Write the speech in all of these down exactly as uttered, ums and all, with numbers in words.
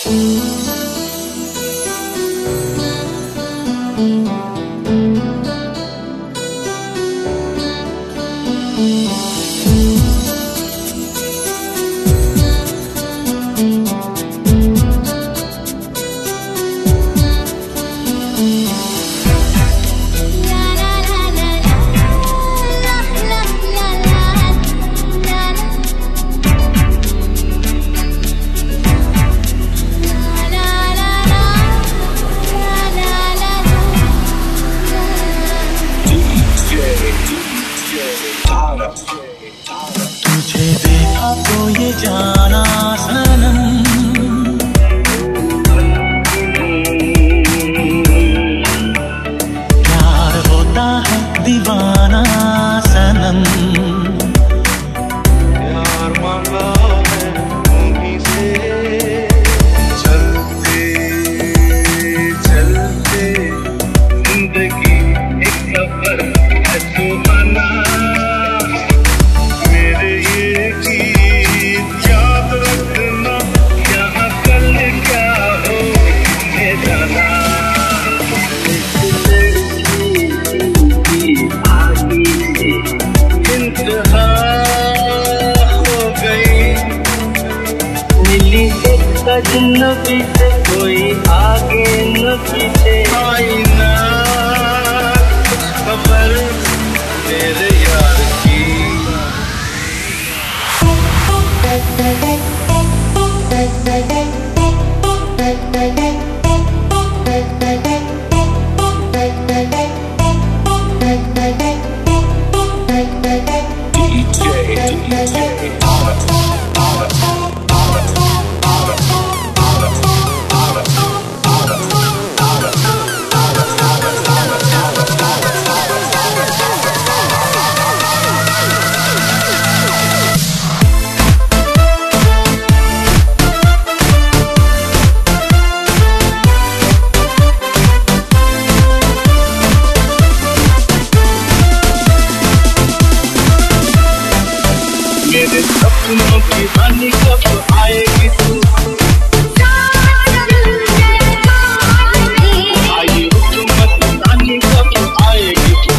तुझे देखा तो ये जाना सनम, प्यार होता है दीवाना सनम। प्यार मांगा है उन्हीं से, चलते चलते जिंदगी एक सफर है सुहाना। मेरे ये गीत याद रखना, क्या कल क्या हो ये जाना। इंतहा हो गई, मिली एक अजनबी से, कोई आगे न पीछे। आई ना कुछ खबर मेरे यार की। मेरे सपनों की रानी कब आएगी तू? आई हुकूमत रानी कब आएगी तू?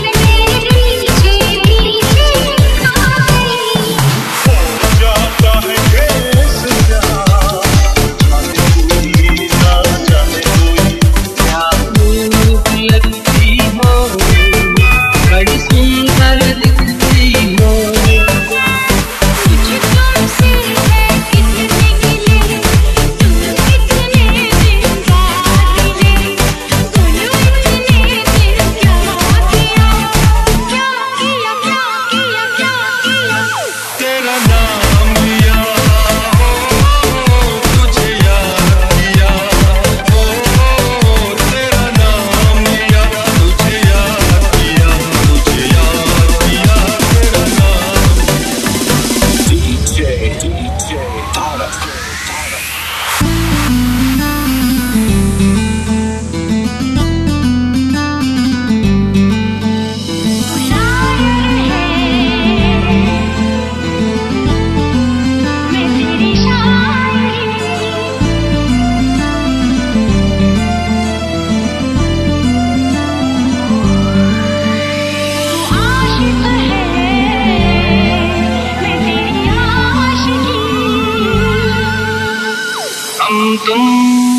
हो जाता है केस जहाँ, जाने कोई ना जाने कोई। क्या खूब लगती हो, बड़ी सुंदर दिखती हो। तुम